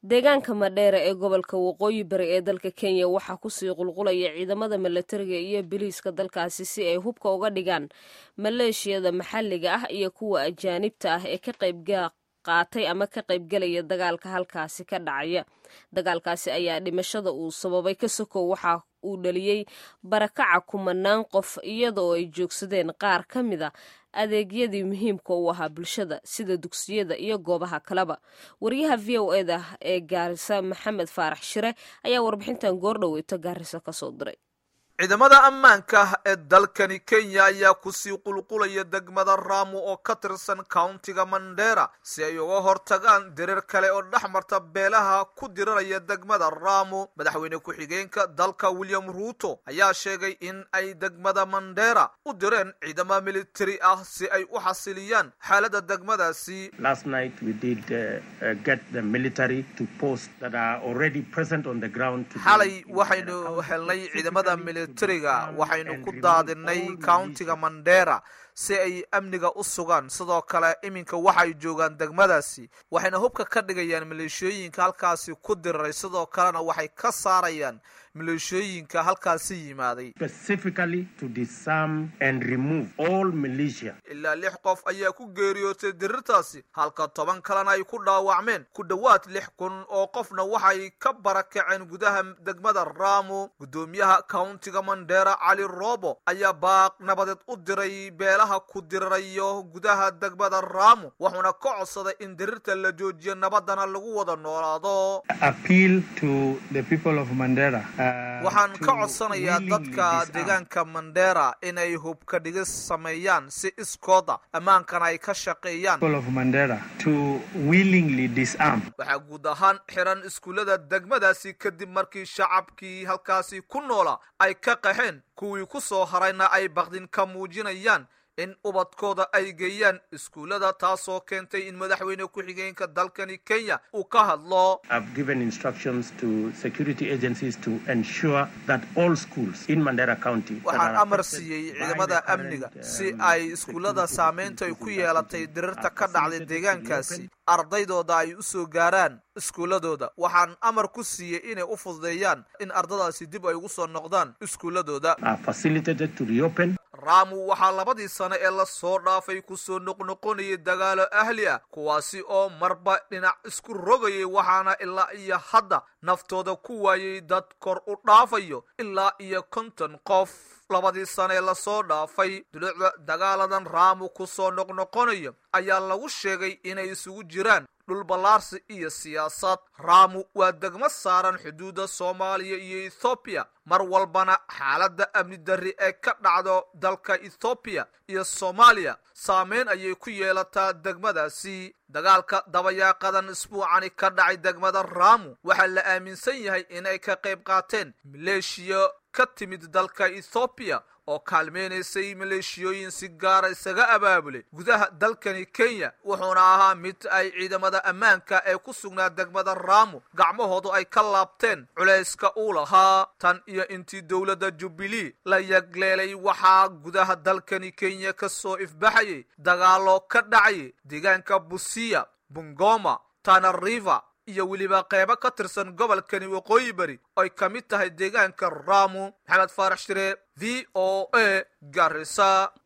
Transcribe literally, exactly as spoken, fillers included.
deegaanka Madheera ee gobolka Waqooyi Bari ee dalka Kenya waxaa ku sii qulqulaya ciidamada militariga iyo booliiska dalkaasi si ay hubka uga dhigaan maleeshiyada maxalliga ah iyo kuwa ajaanibta ah ee ka qayb qaatay ama ka qayb galaya dagaalka halkaasi ka dhacaya. Dagaalkaasi ayaa dhimashada uu sababay ka sokow waxa uu dhaliyay barakaca kumanaan qof iyadoo ay joogsadeen qaar ka mid ah adeegyadii muhiimka u ahaa bulshada sida dugsiyada iyo goobaha kaleba. Wariyaha V O A-da ee Gaarisa Maxamed Faarax Shire ayaa warbixintan goordhaweyto Gaarisa ka soo diray. ciidamada ammaanka ee dalkani Kenya ayaa ku sii qulqulaya degmada Ramu oo ka tirsan countiga Mandera si ay uga hortagaan dirir kale oo dhaxmarta beelaha ku diraraya degmada Ramu. Madaxweyne ku-xigeenka dalka William Ruto ayaa sheegay in ay degmada Mandera u direen ciidamada military ah si ay u xasiliyaan xaaladda degmadaasi. Last night we did uh, uh, get the military to post that are already present on the ground. Xalay waxaynu helnay ciidamada military tiriga waxaynu ku daadinay countiga Mandera si ay amniga u sugaan. Sidoo kale iminka waxay joogaan degmadaasi waxayna hubka ka dhigayaan maleeshooyinka halkaasi ku diraray. Sidoo kalena waxay ka saarayaan maleeshooyinka halkaasi yimaaday specifically to disarm and remove all militia. ilaa lix qof ayaa ku geeriyootay dirirtaasi halka toban kalena ay ku dhaawacmeen. ku dhawaad lix kun oo qofna waxay ka barakaceen gudaha degmada Ramu. gudoomiyaha countiga Mandera Cali Robo ayaa baaq nabadeed u diray beelaha ku dirirayo gudaha degmada Ramu wuxuuna ka codsaday in dirirta la joojiyo nabadana lagu wada noolaado. Appeal to the people of Mandera. waxaan ka codsanayaa dadka deegaanka Mandera inay hubka dhigis sameeyaan si iskooda ammaankana ay ka shaqeeyaan. People of Mandera to willingly disarm. waxaa guud ahaan xiran iskuulada degmadaasi kadib markii shacabkii halkaasi ku noola ay ka qaxeen. kuwii ku soo harayna ay baqdin ka muujinayaan in ubadkooda ay geeyaan iskuulada taasoo keentay in madaxweyne ku-xigeenka dalkani Kenya uu ka hadlo. I've given instructions to security agencies to ensure that all schools in Mandera County waxaan amar siiyey ciidamada amniga si ay iskuulada saameynta ay ku yeelatay dirirta ka dhacday deegaankaasi ardaydooda ay u soo gaaraan iskuuladooda. waxaan amar ku siiyey inay u fududeeyaan in ardadaasi dib ay ugu soo noqdaan iskuuladooda. facilitated to reopen. Ramu waxaa labadii sano ee la soo dhaafay ku soo noqnoqonayay dagaalo ahli ah kuwaasi oo marba dhinac isku rogayay waxaana ilaa iyo hadda naftooda ku waayay dad kor u dhaafayo ilaa iyo konton qof. labadii sano ee la soo dhaafay dulicda dagaaladan Ramu ku soo noqnoqonayo ayaa lagu sheegay inay isugu jiraan dhul balaarsi iyo siyaasad. Ramu waa degmo saaran xuduudda Soomaaliya iyo Ethiopia mar walbana xaaladda amni darri ee ka dhacdo dalka Ethiopia iyo Soomaaliya saameyn ayay ku yeelataa degmadaasi. dagaalka dabayaaqadan isbuucani ka dhacay degmada Ramu waxaa la aaminsan yahay inay ka qayb qaateen maleeshiyo ka timid dalka Ethiopia oo kaalmeynaysay maleeshiyooyin si gaara isaga abaabulay gudaha dalkani Kenya. wuxuuna ahaa mid ay ciidamada ammaanka ee ku sugnaa degmada Ramu gacmahoodu ay ka laabteen culayska uu lahaa. tan iyo intii dowladda Jubilee la yagleelay waxaa gudaha dalkani Kenya ka soo ifbaxayay dagaalo ka dhacay deegaanka Busia, Bungoma, Tana River iyo weliba qaybo ka tirsan gobolkani Waqooyi Bari ay ka mid tahay deegaanka Ramu. Maxamed Faarax Shire, V O A, Garissa.